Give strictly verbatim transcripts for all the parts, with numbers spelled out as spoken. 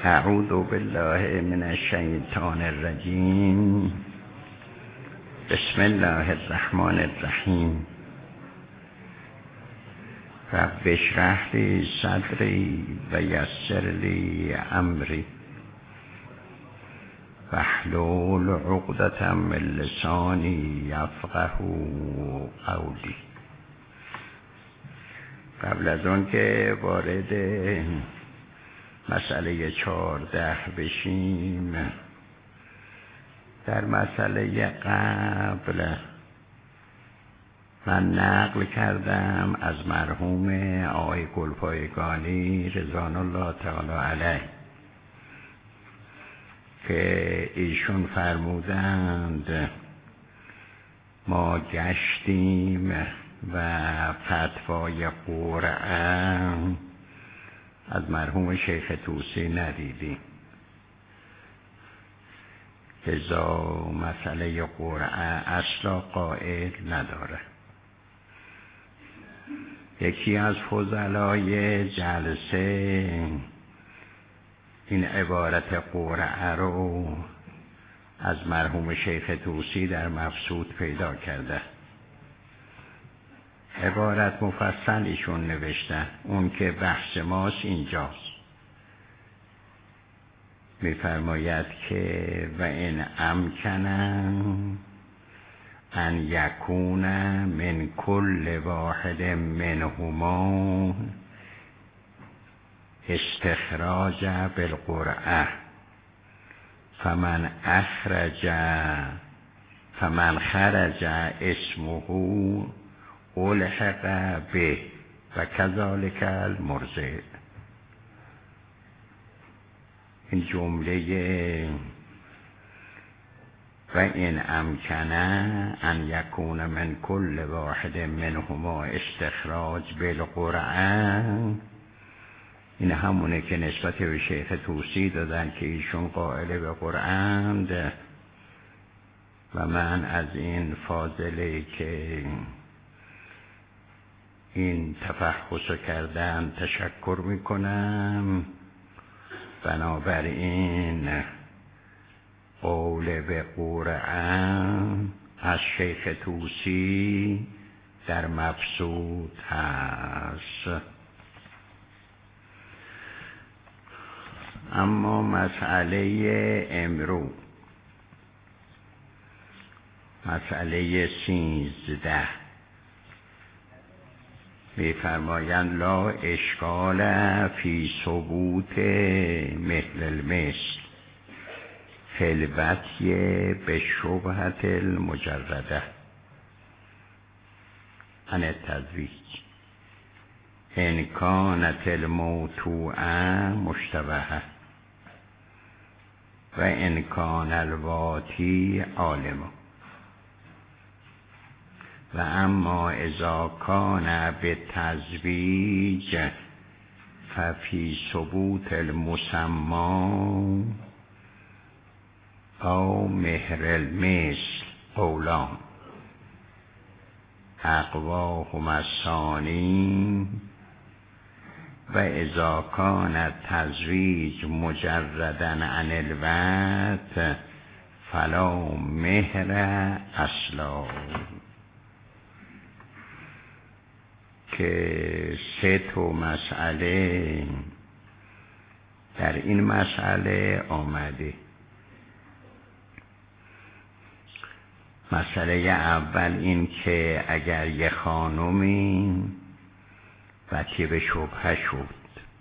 اعوذ بالله من الشیطان الرجیم. بسم الله الرحمن الرحیم. رب اشرح لی صدری و یسر لی امری واحلل عقدة من لسانی یفقهوا قولی. قبل از اون که وارد مسئله چهارده بشیم، در مسئله قبل من نقل کردم از مرحوم آقای گلپایگانی رضوان الله تعالی علیه که ایشون فرمودند ما گشتیم و فتوای قرعه از مرحوم شیخ طوسی ندیدیم، لذا مسئله قرعه اصلا قائل نداره. یکی از فضلای جلسه این عبارت قرعه رو از مرحوم شیخ طوسی در مبسوط پیدا کرده. عبارت مفصل ایشون نوشته، اون که بحث ماست اینجاست. میفرماید که و این امکن ان یکون من کل واحد منهما استخراج بالقرعه فمن اخرج فمن خرج اسمه الحق به و کذالک المرضع. این جمله و این امکنه ان یکون من کل واحد منهما استخراج بالقرعه، این همونه که نسبت به شیخ طوسی دادن که ایشون قائل به قرعند و من از این فاضله که این تفحص کردن تشکر میکنم. بنابراین قول به قرعه از شیخ طوسی در مبسوط هست. اما مسئله امرو، مسئله سیزده، می‌فرمایند لا اشکال فی ثبوت مثل المثل خلبتی به شبهت المجرده عن التزویج ان کانت الموتوعه مشتبهه و ان کان الواتی عالمه و اما اذا کان به تزویج ففی ثبوت المسما او مهر المثل قولان اقواهما الثانی و اذا کان التزویج مجردا عن الوطء فلا مهر اصلا. که سه تا مسئله در این مسئله آمده. مسئله اول این که اگر یه خانومی وطی به شبهه شد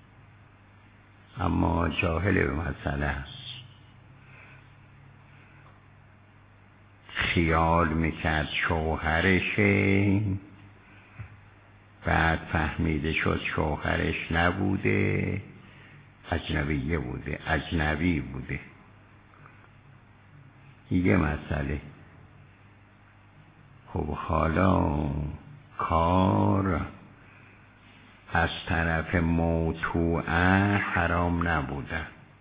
اما جاهل به مسئله است، خیال میکرد شوهرشه، بعد فهمیده شد شوهرش نبوده، اجنبیه بوده، اجنبی بوده. یه مسئله. خب حالا کار از طرف موتوعه حرام نبوده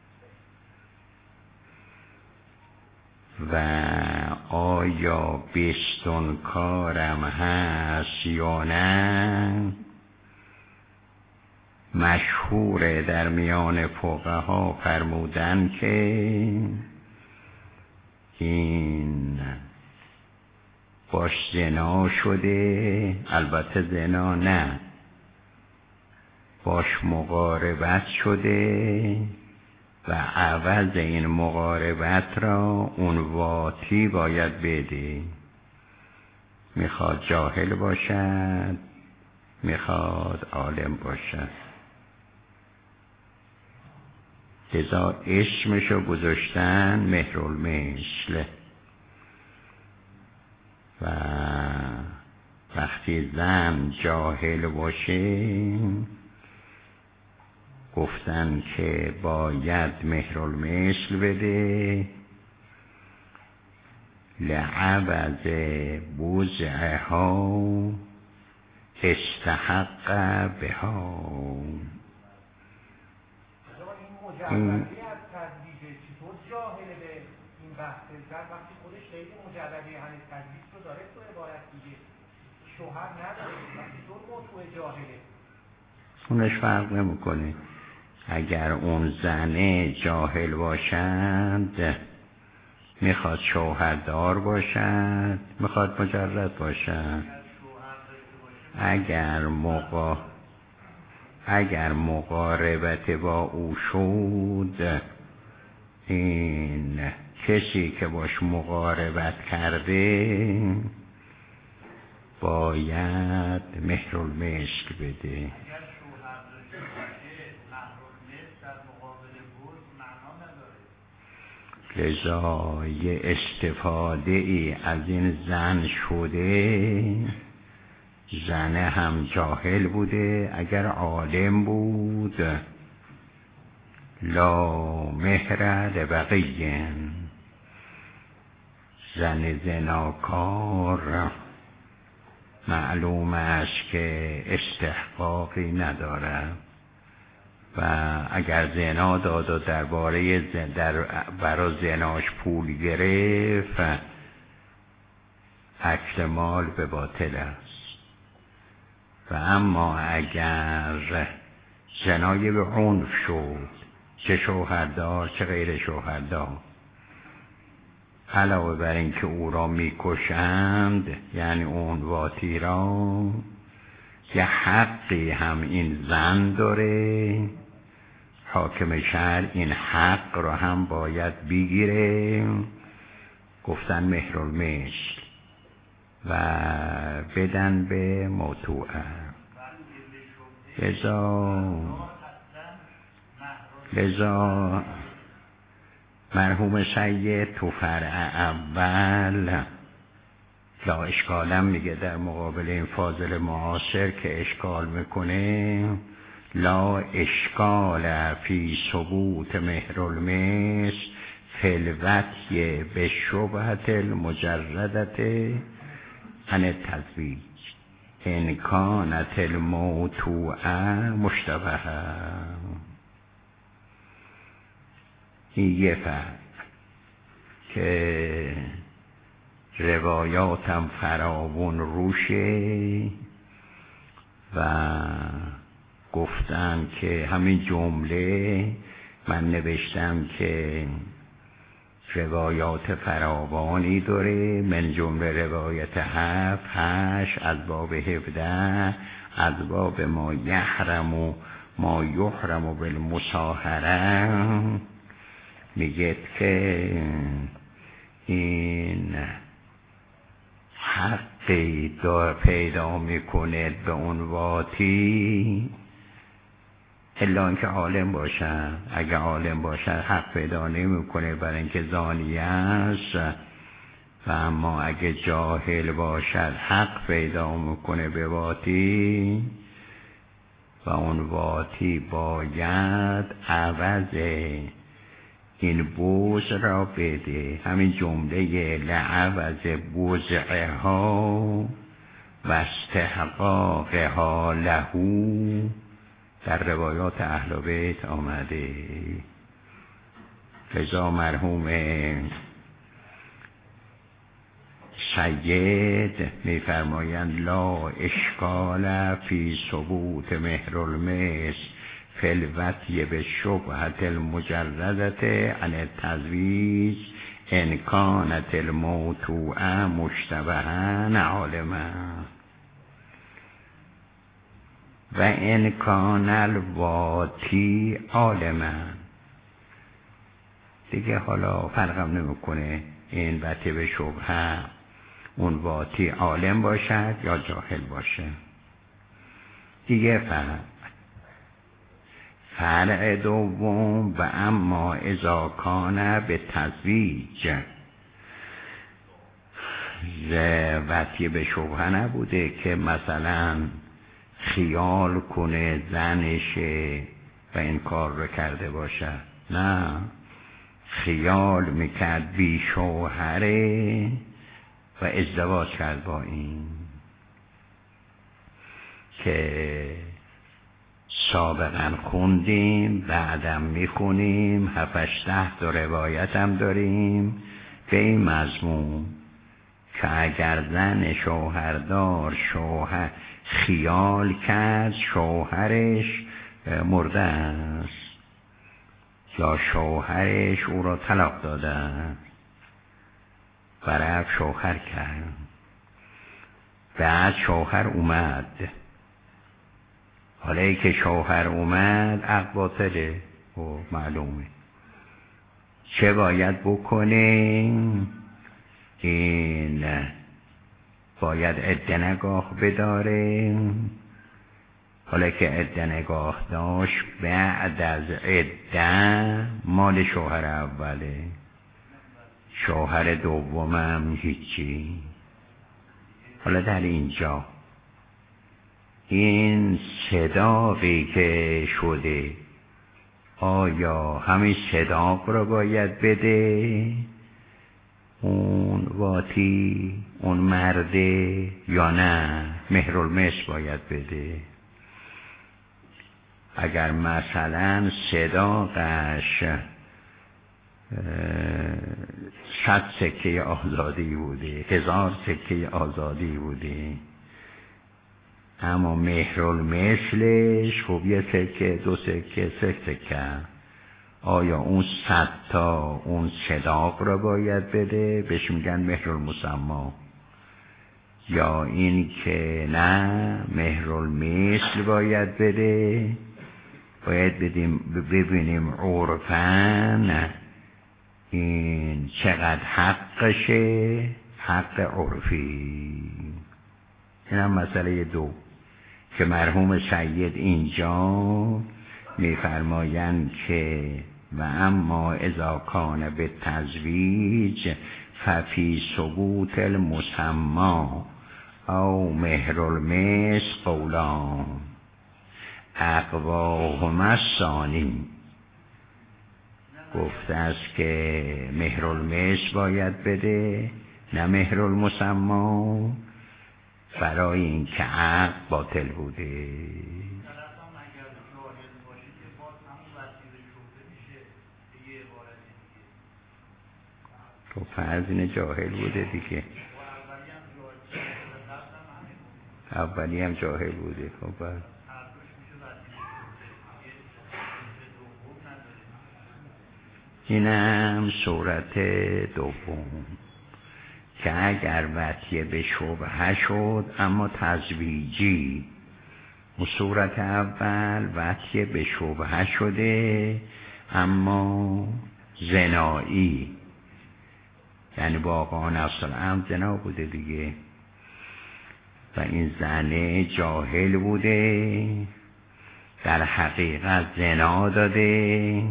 و آیا بیستون کارم هست یا نه، مشهور در میان فقها فرمودن که این باش زنا شده، البته زنا نه، باش مقاربت شده و عوض این مقاربت را اون واتی باید بده. میخواد جاهل باشد، میخواد عالم باشد. لذا اسمشو گذاشتن مهرالمثل. و وقتی زن جاهل باشه گفتن که باید مهرالمثل بده لعوض بوزعها استحق بها. این مجردی از تدریجه چطور جاهله به این بحث زن وقتی خودش خیلی مجردی هنوز تدریج رو داره تو عبارت دیگه شوهر نداره وقتی طور موضوع جاهله اونش فرق نمیکنه. اگر اون زنه جاهل باشند میخواد شوهردار باشد، میخواد مجرد باشد. اگر مقا اگر مقاربت با او شد، این کسی که باش مقاربت کرده باید مهرالمثل بده. لذا یه استفاده ای از این زن شده، زن هم جاهل بوده. اگر عالم بود لا مهر لبغیین، زن زناکار معلوم است که استحقاقی ندارد و اگر زنا داد و درباره در برای زناش پول گرفت اکل مال به باطل است. و اما اگر زنای به عنف شد، چه شوهردار چه غیر شوهردار، علاوه بر این که او را میکشند، یعنی اون واتی را، یه حقی هم این زن داره، حاکم شهر این حق را هم باید بگیره. گفتن مهرالمثل و بدن به موتوعه. لذا لذا مرحوم سید تو فرع اول لا اشکالم میگه در مقابل این فاضل معاصر که اشکال میکنه، لا اشکال فی ثبوت مهرالمثل فی الوطی به شبهت المجردت عن التزویج ان کانت الموتوعه مشتبهه. این یه فرق که روایاتم فراوون روشه و گفتن که همین جمله من نوشتم که روایات فراوانی داره، من جمله روایت هفت هشت از باب هفده از باب ما یحرم و ما یحرم و بالمصاهره میگه که این حقی دار پیدا میکنه به اون واتی الا اینکه عالم باشن. اگه عالم باشن حق پیدا نمیکنه برای اینکه زانی است، و اما اگه جاهل باشد حق پیدا میکنه به واتی و اون واتی باید عوض این بوز را بده. همین جمله لعوض بوزعها و استحقاقها لهو در روایات اهل بیت آمده. لذا مرحوم سید میفرمایند لا اشکال فی ثبوت مهرالمثل فلوتی به شبهت المجردت عن التزویج انکانت الموتوعه مشتبهن عالما و انکان الواتی عالما. دیگه حالا فرقم نمیکنه این وتی به شبهه اون واتی عالم باشد یا جاهل باشه. دیگه فرق فرع دوم و اما اذا کان به تزویج وتی به شبهه نبوده که مثلا خیال کنه زنشه و این کار رو کرده باشه، نه، خیال میکرد بی شوهره و ازدواج کرد با این که سابقا خوندیم، بعدم میخونیم، هفتش ده تا روایت هم داریم به این مضمون که اگر زن شوهردار شوهر خیال کرد شوهرش مرده است یا شوهرش او را طلاق داده است، برای شوهر کرد، بعد شوهر اومد، حالا ای که شوهر اومد عقد باطله و معلومه چه باید بکنه؟ این باید عده نگاه بداره. حالا که عده نگاه داشت بعد از عده مال شوهر اوله، شوهر دومم هیچی. حالا در اینجا این صداقی که شده آیا همین صداق را باید بده اون واتی اون مرده یا نه مهرالمثل باید بده؟ اگر مثلا صداقش صد سکه آزادی بوده، هزار سکه آزادی بوده، اما مهرالمثلش خب یه سکه دو سکه سه سکه، آیا اون صد تا اون صداق را باید بده بهش میگن مهرالمسمی، یا این که نه مهرالمثل باید بده؟ باید بدیم ببینیم عرفاً این چقدر حقشه، حق عرفی. این هم مسئله دو که مرحوم سید اینجا میفرمایند که و اما اذا کان به تزویج ففی ثبوت المسمی او مهرالمثل قولان اقواهما الثانی. گفته است که مهرالمثل باید بده نه مهرالمسمی برای این که عقد باطل بوده. تو فرض اینه جاهل بوده دیگه، اولی هم جاهل بوده. خب اینم صورت دوم که اگر وطیه به شبهه شد اما تزویجی، و صورت اول وطیه به شبهه شده اما زنایی، یعنی واقعا اصلا هم زنا بوده دیگه و این زنه جاهل بوده، در حقیقت زنا داده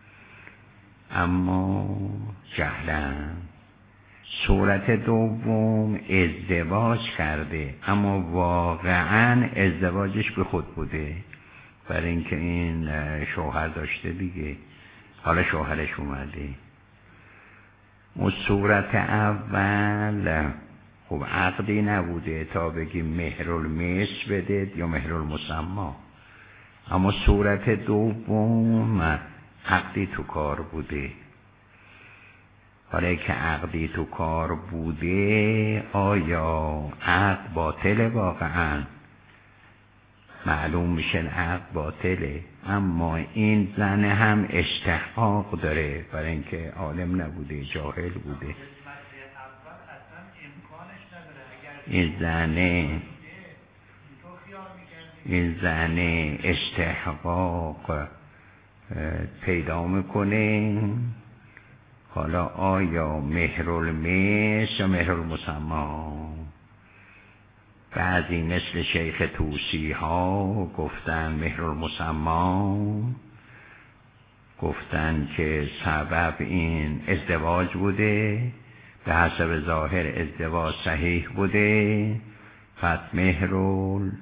اما جهلن. صورت دوم ازدواج کرده اما واقعا ازدواجش به خود بوده، برای اینکه این شوهر داشته دیگه، حالا شوهرش اومده. و صورت اول خب عقدی نبوده تا بگیم مهرالمثل بده یا مهرالمسمی، اما صورت دوم عقدی تو کار بوده. حالا که عقدی تو کار بوده آیا عقد باطل واقعا؟ معلوم میشه عقد باطله. اما این زن هم استحقاق داره برای اینکه عالم نبوده، جاهل بوده. این زنه این زنه استحقاق پیدا میکنه. حالا آیا مهرالمثل یا مهرالمسمی؟ بعضی مثل شیخ طوسی ها گفتن مهرالمسمی، گفتن که سبب این ازدواج بوده، به حسب ظاهر ازدواج صحیح بوده، پس مهرالمسمی.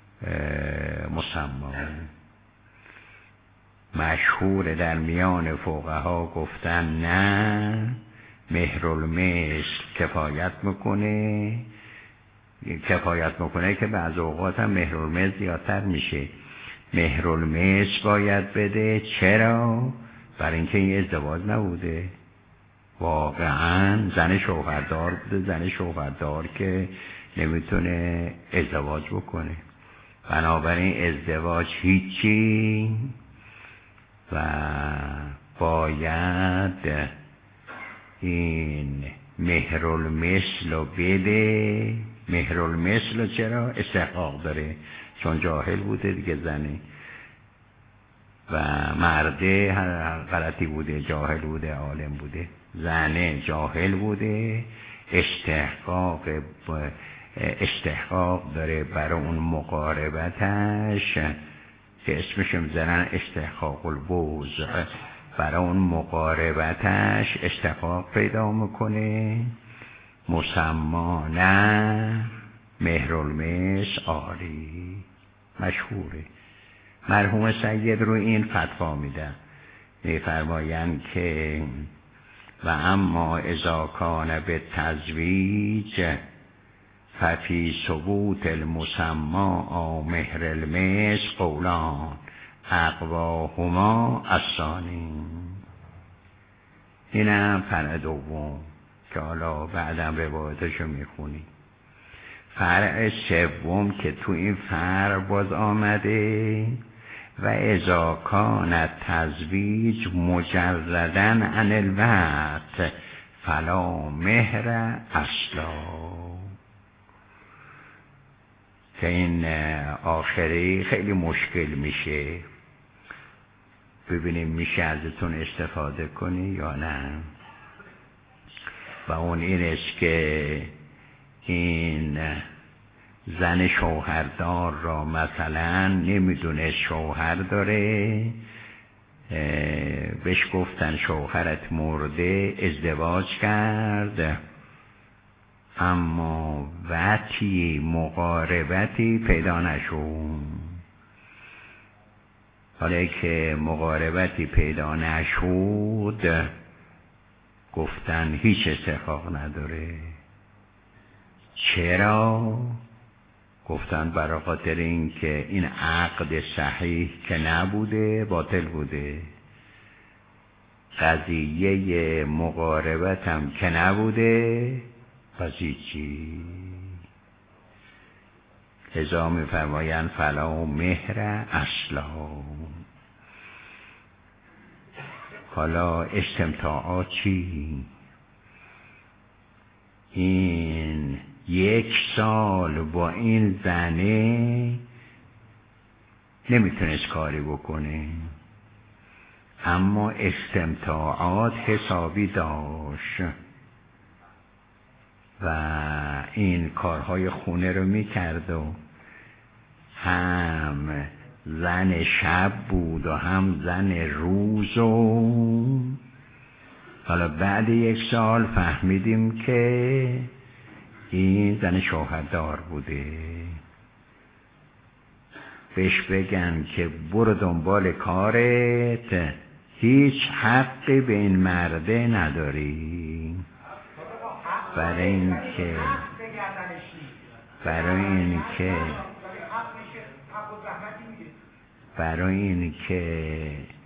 مشهور در میان فقها گفتن نه، مهرالمثل کفایت میکنه. کفایت میکنه که بعض اوقات هم مهرالمثل زیادتر میشه. مهرالمثل باید بده. چرا؟ برای اینکه این ازدواج نبوده، واقعا زن شوهردار بوده. زن شوهردار که نمیتونه ازدواج بکنه، بنابراین ازدواج هیچی و باید این مهرالمثل رو بده. مهرالمثل چرا؟ استحقاق داره، چون جاهل بوده دیگه زنه، و مرده غلطی بوده، جاهل بوده، عالم بوده. زنه جاهل بوده، استحقاق استحقاق داره برای اون مقاربتش که اسمش میذارن استحقاق البوز. برای اون مقاربتش استحقاق پیدا میکنه. مسما نه، مهرالمثل آری. مشهوره. مرحوم سید رو این فتوا میدن، میفرمایند که و اما اذا کان به تزویج ففی ثبوت المسما او مهر المثل قولان اقواهما الثانی. اینم فرع دوم که حالا بعدم روایتشو میخونی. فرع سوم که تو این فرع باز آمده و اذا کان تزویج مجردن عن الوقت فلا مهر اصلا. که این آخری خیلی مشکل میشه، ببینیم میشه ازتون استفاده کنی یا نه. و اون این است که این زن شوهردار را مثلا نمیدونه شوهر داره، بهش گفتن شوهرت مرده، ازدواج کرد، اما وطی مقاربتی پیدا نشد. حالا که مقاربتی پیدا نشد گفتن هیچ استحقاق نداره. چرا؟ گفتن برای خاطر این که این عقد صحیح که نبوده، باطل بوده. قضیه مقاربت هم که نبوده، پس هیچی. لذا می‌فرمایند فلا مهر اصلا. حالا استمتاعات چی؟ این یک سال با این زنه نمیتونست کاری بکنه، اما استمتاعات حسابی داشت و این کارهای خونه رو میکرد و هم زن شب بود و هم زن روز. و حالا بعد یک سال فهمیدیم که این زن شوهردار بوده. بهش بگن که برو دنبال کارت، هیچ حقی به این مرده نداری. برای این که برای این که برای این که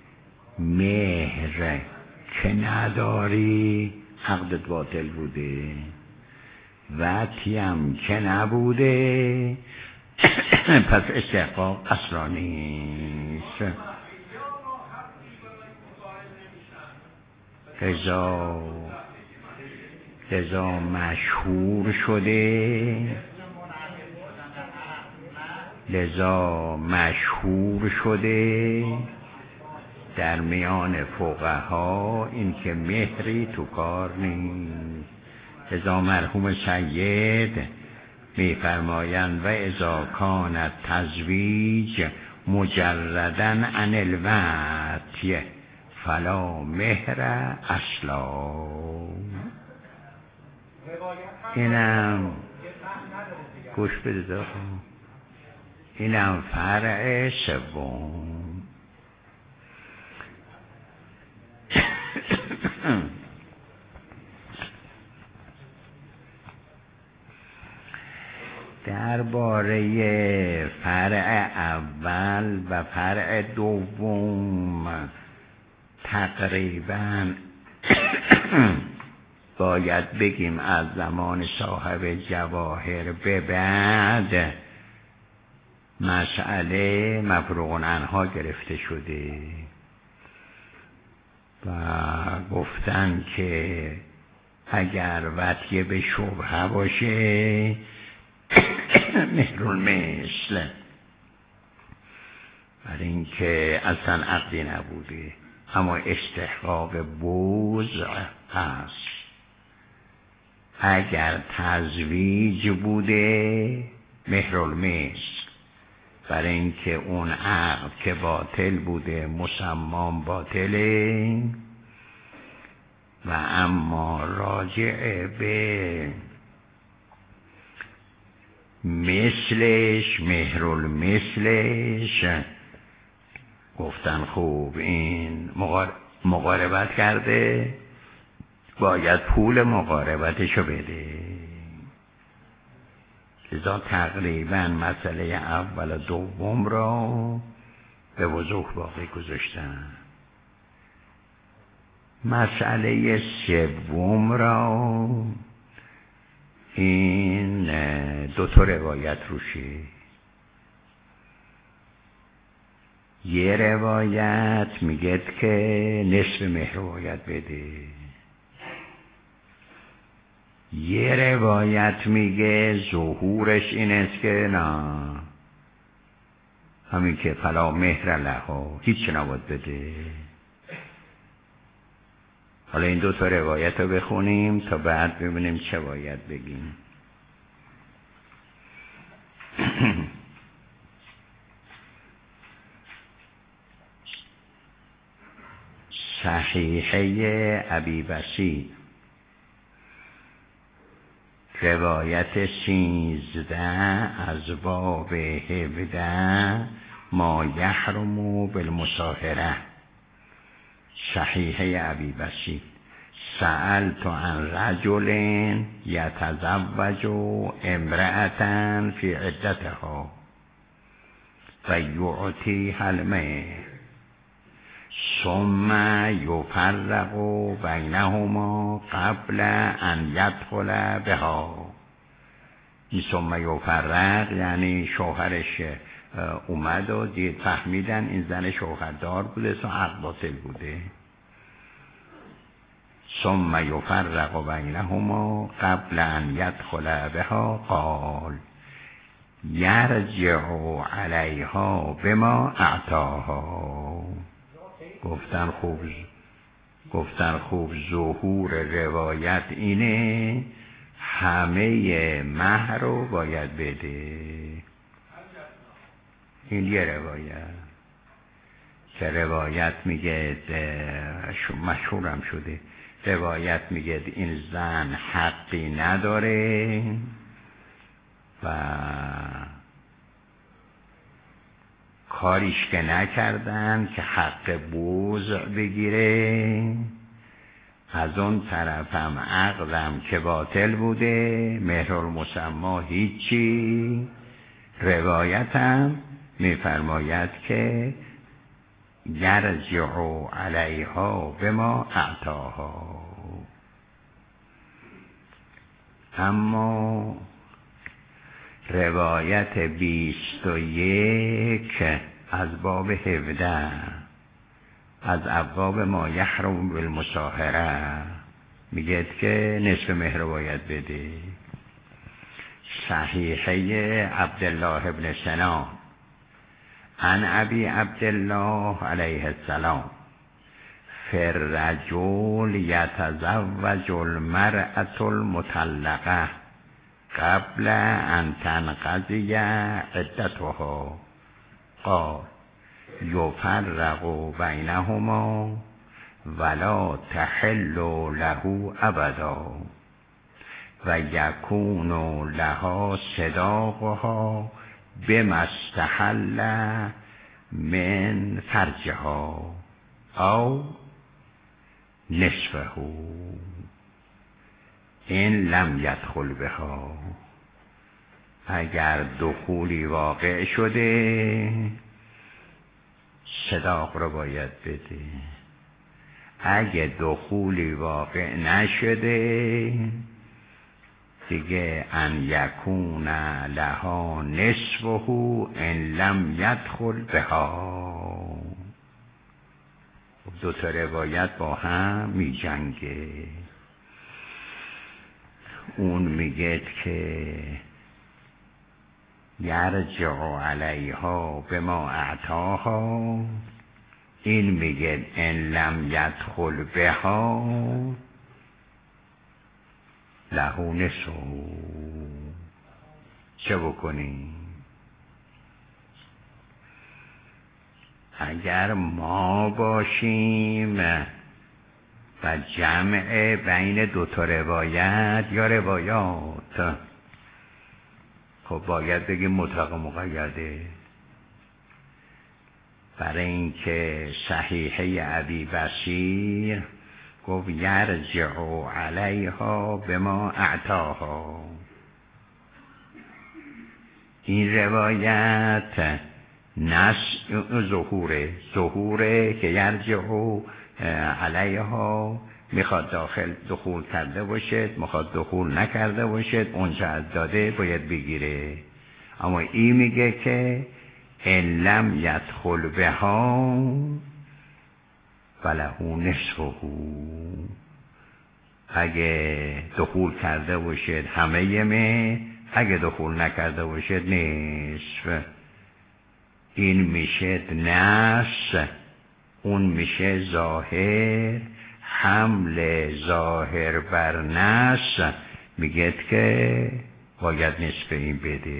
مهر که نداری، عقدت باطل بوده. وطی هم که نبوده، پس استحقاق اصلا نیست. لذا لذا مشهور شده لذا مشهور شده در میان فقها این که مهری تو کار نیست. لذا مرحوم سید میفرمایند و اذا کان تزویج مجردن عن الوطی فلا مهر اصلا. اینم گوش بده داخل، اینم فرع سوم. درباره فرع اول و فرع دوم تقریبا باید بگیم از زمان صاحب جواهر به بعد مسئله مفروغ عنها گرفته شده و گفتن که اگر وطیه به شبهه باشه مهرالمثل، برای اینکه اصلا عقدی نبوده اما استحقاق بوضع هست. اگر تزویج بوده مهرالمثل، برای اینکه اون عقد که باطل بوده مسمام باطله و اما راجع به مثلش مهرالمثلش گفتن خوب این مقاربت کرده باید پول مقاربتشو بده. لذا تقریبا مسئله اول و دوم را به وضوح باقی گذاشتن. مسئله سوم را این دو تا روایت روشه. یه روایت میگه که نصف مهر باید بده، یه روایت میگه ظهورش این است که نه، همین که فلا مهر لها، هیچ نباید بده. حالا این دو تا روایت رو بخونیم تا بعد ببینیم چه باید بگیم. صحیحه ابی بسیط روایت سیزده از باب هفده ما یحرم بالمصاهره. صحیحه ابی بسیط سألت عن رجل یتزوج امرأة فی عدتها و یعطیها المهر ثم یفرق بینهما قبل ان یدخل بها. این ثم یفرق یعنی شوهرش اومد و دید فهمیدن این زن شوهردار بوده تو عقد باطل بوده. ثم یفرق بینهما قبل ان یدخل بها قال یرجع علیها بما اعطاها. گفتن خوب گفتن خوب ظهور روایت اینه همه مهر رو باید بده. این یه روایت که روایت میگه مشهورم شده، روایت میگه این زن حقی نداره و کاریش که نکردن که حق بوضع بگیره، از اون طرف هم عقدم که باطل بوده مهرالمسمی هیچی. روایت هم میفرماید که یرجع علیها بما اعطاها. اما روایت بیست و یک از باب هفده از ابواب ما یحرم بالمصاهره میگه که نصف مهر باید بده. صحیحه عبدالله ابن سنان عن ابی عبدالله علیه السلام فررجل یتزوج المرأة المطلقه قبل ان تنقضی عدتها قال یفرق بینهما ولا تحل له ابدا و یکون لها صداقها بما استحل من فرجها او نصفه این لم یدخل بها. اگر دخولی واقع شده صداق رو باید بده، اگه دخولی واقع نشده دیگه ان یکون لها نصفه ان لم یدخل بها. دو تا روایت با هم می جنگه. اون میگه که یرجع علیها به ما اعطاها، این میگه ان لم یدخل بها له نصف. چه بکنیم؟ اگر ما باشیم و جمع بین دو تا روایت یا روایات، خب باید بگیم مطلق و مقیده. برای اینکه صحیحه ابی بصیر گفت یرجع علیها به ما اعطاها. این روایت نس ظهوره ظهوره که یرجع علیها میخواد داخل دخول کرده باشد، میخواد دخول نکرده باشد، اونجا از داده باید بگیره. اما این میگه که ان لم یدخل بها فله نصفه، اگه دخول کرده باشد همه یمه، اگه دخول نکرده باشد نصف. این میشه نصف، اون میشه ظاهر. حمل ظاهر بر نصف میگه که باید نصف این بده.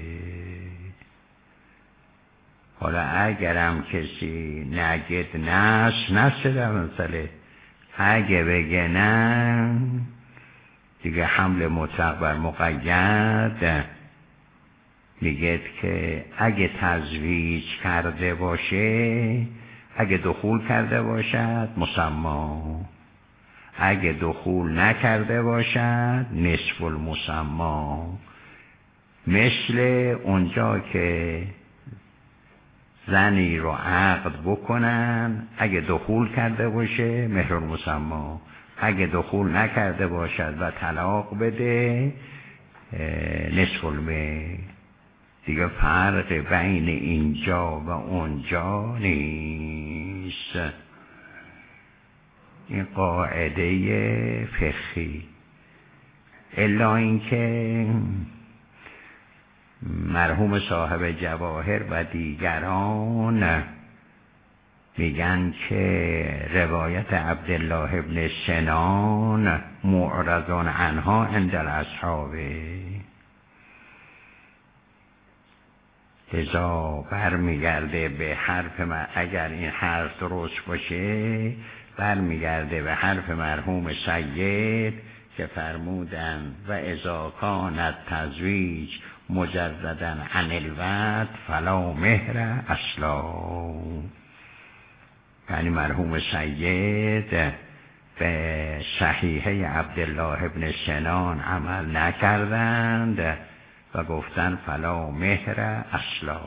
حالا اگرم کسی نگید نصف نصف در مسئله، اگه بگه نه دیگه حمل مطلق بر مقید میگه که اگه تزویج کرده باشه، اگه دخول کرده باشد مسما، اگه دخول نکرده باشد نصف المسما. مثل اونجا که زنی رو عقد بکنن، اگه دخول کرده باشه مهر المسما، اگه دخول نکرده باشد و طلاق بده نصف المهر. دیگه فرق بین اینجا و اونجا نیست. این قاعده فقهی. الا اینکه مرحوم صاحب جواهر و دیگران میگن که روایت عبدالله ابن سنان معرض عنها عند الاصحاب، لذا برمیگرده به حرف من. اگر این حرف درست باشه برمیگرده به حرف مرحوم سید که فرمودن و اذا کانت تزویج مجردن عن الوعد فلا مهر اصلا. یعنی مرحوم سید به صحیحه عبدالله ابن سنان عمل نکردند و گفتن فلا مهر اصلا.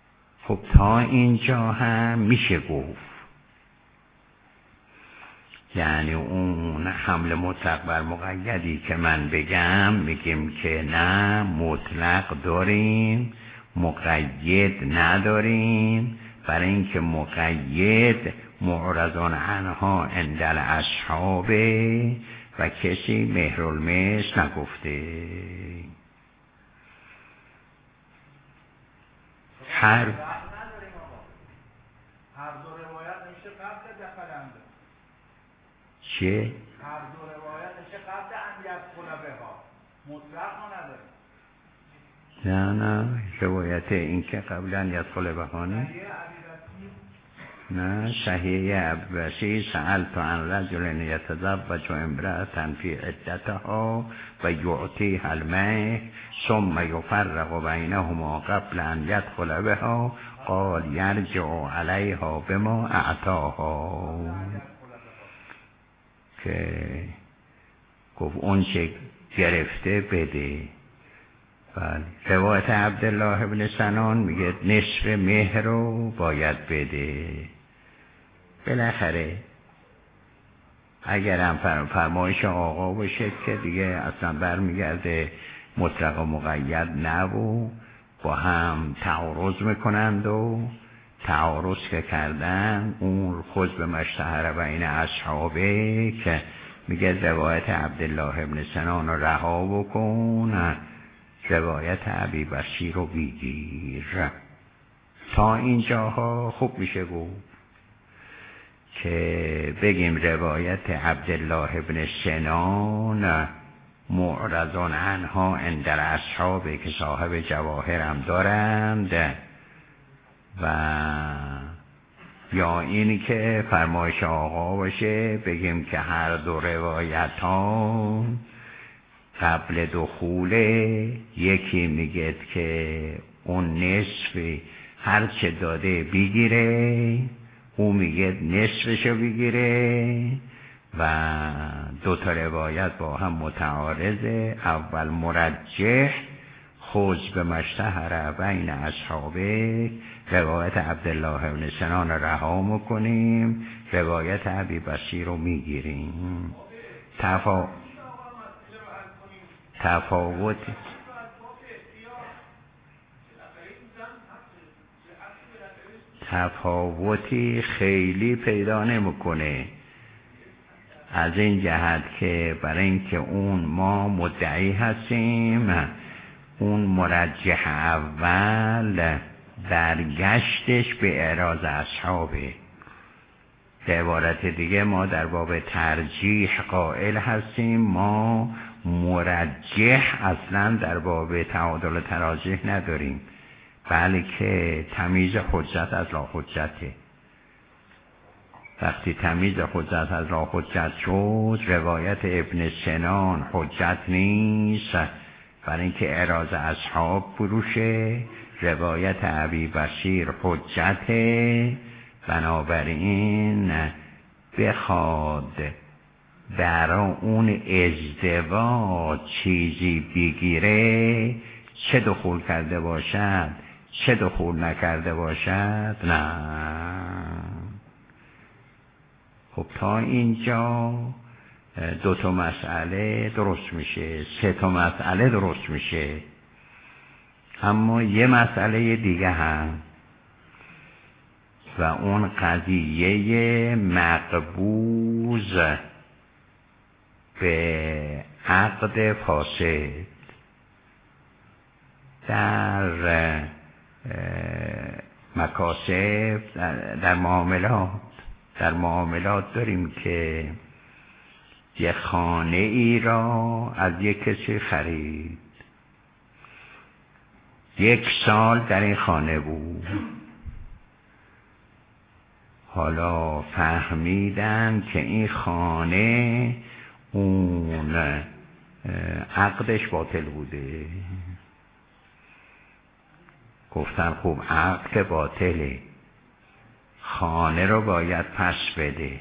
خب تا اینجا هم میشه گفت. یعنی اون حمل مطلق بر مقیدی که من بگم میگیم که نه، مطلق داریم، مقید نداریم، برای اینکه مقید معرضون عنها عند الاصحاب و کسی مهرالمس نگفته. هر هر دو روایت میشه قبل دخلنده. چه؟ هر دو روایت میشه قبل ان یدخل بها، مطلق ما نداریم. نه نه روایت این که قبلا یدخل بها نه نه صحیح عباسی سألت عن رجل یتزوج امرأة فی عدتها و یعطیها المهر ثم یفرق بینهما قبل ان یدخل بها قال یرجع علیها بما اعطاها، که گفت اون چه گرفته بده. بله. روایت عبدالله ابن سنان میگه نصف مهر رو باید بده. بالاخره اگر هم فرمایش آقا باشه که دیگه اصلا برمیگرده مطلق و مقید نبو، با هم تعارض میکنند و تعارض که کردن اون خود به مشتهر بین اصحابه که میگه روایت عبدالله ابن سنان رو رها بکن، روایت ابی بصیر رو بگیر. تا اینجاها خوب میشه گفت که بگیم روایت عبدالله ابن سنان معرضون عنها عند اصحاب که صاحب جواهر هم دارند، و یا اینی که فرمایش آقا باشه بگیم که هر دو روایت ها قبل دخول یکی میگه که اون نصف هر چه داده بگیره، او میگه نصفشو بگیره، و دو تا روایت با هم متعارضه. اول مرجح خوز به مشتهر بین اصحابه، روایت عبدالله ابن سنان رها میکنیم، روایت ابی بصیر رو میگیریم. تفا... تفاوت تفاوتی خیلی پیدا نمیکنه، از این جهت که برای اینکه اون ما مدعی هستیم اون مرجح اول برگشتش به اعراض اصحابه. به عبارت دیگه ما در باب ترجیح قائل هستیم، ما مرجح اصلا در باب تعادل و تراجح نداریم، بلکه تمیز حجت از لا حجته. وقتی تمیز حجت از لا حجت شد، روایت ابن سنان حجت نیست برای اینکه اعراض اصحاب فروشه، روایت ابی بصیر حجته. بنابراین بخواد برای اون ازدواج چیزی بگیره، چه دخول کرده باشد چه دخول نکرده باشد، نه. خب تا اینجا دو تا مسئله درست میشه، سه تا مسئله درست میشه. اما یه مسئله دیگه هم، و اون قضیه مقبوض به عقد فاسد در مکاسب، در, در معاملات در معاملات داریم که یه خانه ای را از یک کسی خرید، یک سال در این خانه بود، حالا فهمیدن که این خانه اون عقدش باطل بوده. گفتن خب عقد باطله، خانه رو باید پس بده،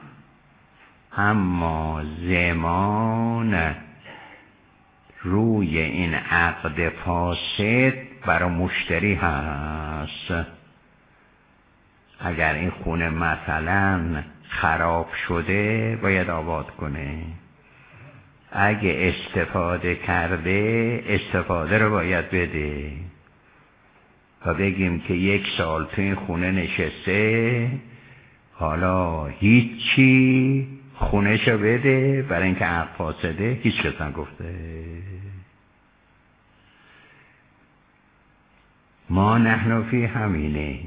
اما زمان روی این عقد فاسد برای مشتری هست. اگر این خونه مثلا خراب شده باید آباد کنه. اگه استفاده کرده استفاده رو باید بده. و بگیم که یک سال تو این خونه نشسته، حالا هیچی، خونهشو بده برای اینکه عقد فاسده. هیچ کس نگفته. ما نحن فی همینه.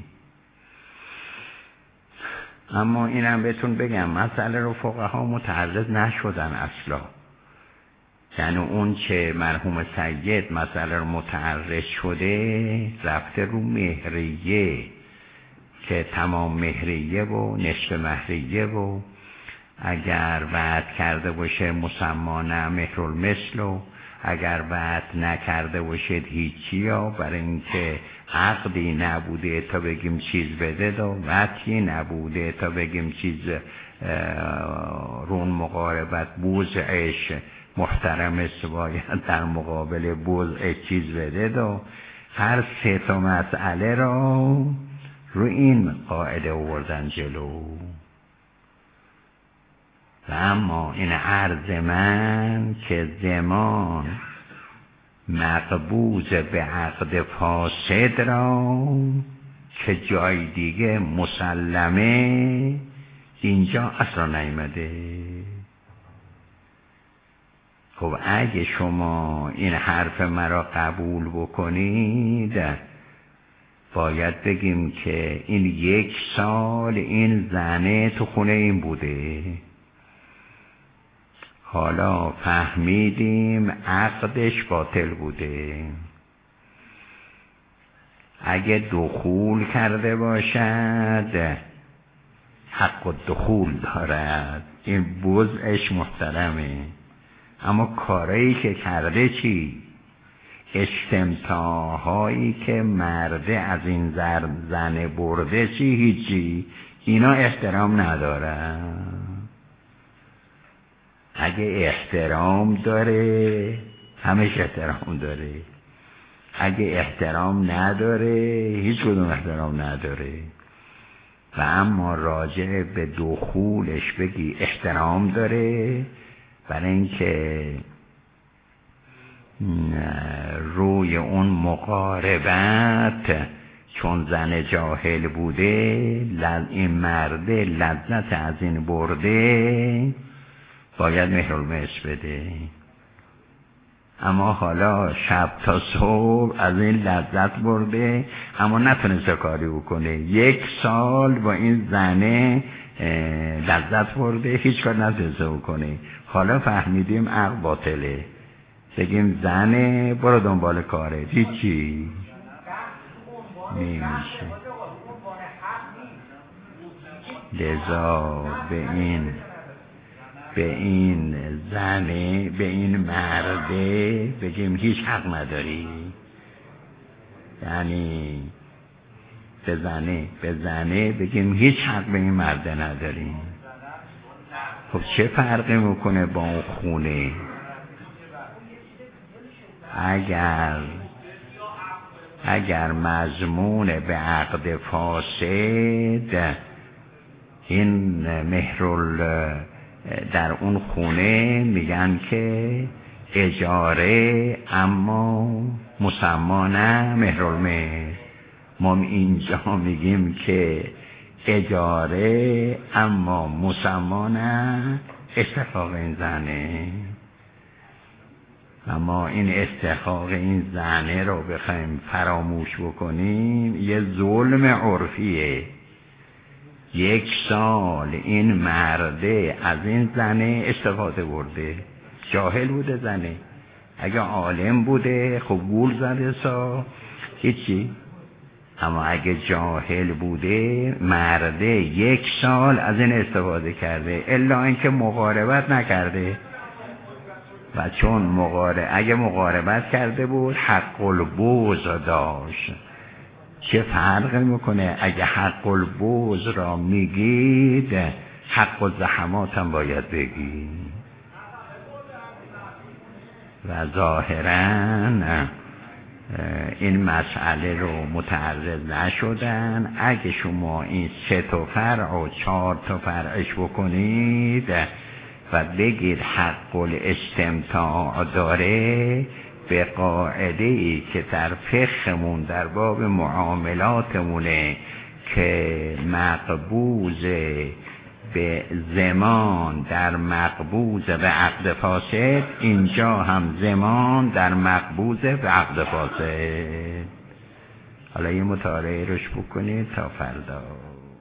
اما اینم بهتون بگم مسئله رو فقها متعرض نشدن اصلا. یعنی اون که مرحوم سید مسئله رو متعرض شده رفته رو مهریه که تمام مهریه و نصف مهریه و اگر وعد کرده باشه مسمانه مهرالمثل و اگر وعد نکرده باشید هیچی، ها برای اینکه عقدی نبوده تا بگیم چیز بده و وعدی نبوده تا بگیم چیز رون مقاربت بوزعش محترم است باید در مقابل بوزع چیز بده و هر سه تا مسئله را رو این قاعده آوردن جلو. و اما این عرض من که زمان مقبوض به عقد فاسد را که جای دیگه مسلمه اینجا اصلا نیامده. خب اگه شما این حرف مرا قبول بکنید باید بگیم که این یک سال این زنه تو خونه این بوده، حالا فهمیدیم عقدش باطل بوده. اگه دخول کرده باشد حق الدخول دارد، این وضعش محترمه. اما کارایی که کرده چی؟ استمتاعهایی که مرده از این زن برده چی؟ هیچی. اینا احترام ندارن. اگه احترام داره همش احترام داره، اگه احترام نداره هیچ کدوم احترام نداره. و اما راجع به دخولش بگی احترام داره برای اینکه روی اون مقاربت چون زن جاهل بوده این مرده لذت از این برده باید مهرالمثل بده. اما حالا شب تا صبح از این لذت برده اما نتونسته کاری بکنه. یک سال با این زنه لذت برده هیچ کار نتونسته بکنه. حالا فهمیدیم عقد باطله، بگیم زنه برو دنبال کاره، هیچی نمیشه. لذا به این به این زنه به این مرده بگیم هیچ حق نداری. یعنی به زنه به زنه بگیم هیچ حق به این مرده نداری. خب چه فرقی میکنه با اون خونه؟ اگر اگر مضمون به عقد فاسد این مهرال در اون خونه میگن که اجاره اما مسما نه مهرالمثل، ما اینجا میگیم که اجاره اما مسما نه استحقاق این زنه. اما این استحقاق این زنه رو بخوایم فراموش بکنیم یه ظلم عرفیه. یک سال این مرده از این زنه استفاده برده، جاهل بوده زنه. اگه عالم بوده خب گول زده سا هیچی. اما اگه جاهل بوده مرده یک سال از این استفاده کرده الا اینکه مقاربت نکرده. و چون مقارب اگه مقاربت کرده بود حق البوز داشت. چه فرق میکنه؟ اگه حق البوز را میگید حق الزحمات هم باید بگید. و ظاهرا این مسئله رو متعرض نشدن. اگه شما این سه تا فرع و چهار تا فرعش بکنید و بگید حق الاستمتاع داره، به قاعده ای که در فقهمون در باب معاملاتمونه که مقبوض به زمان در مقبوض به عقد فاسد، اینجا هم زمان در مقبوض به عقد فاسد. حالا یه مطالعه روش بکنید تا فردا.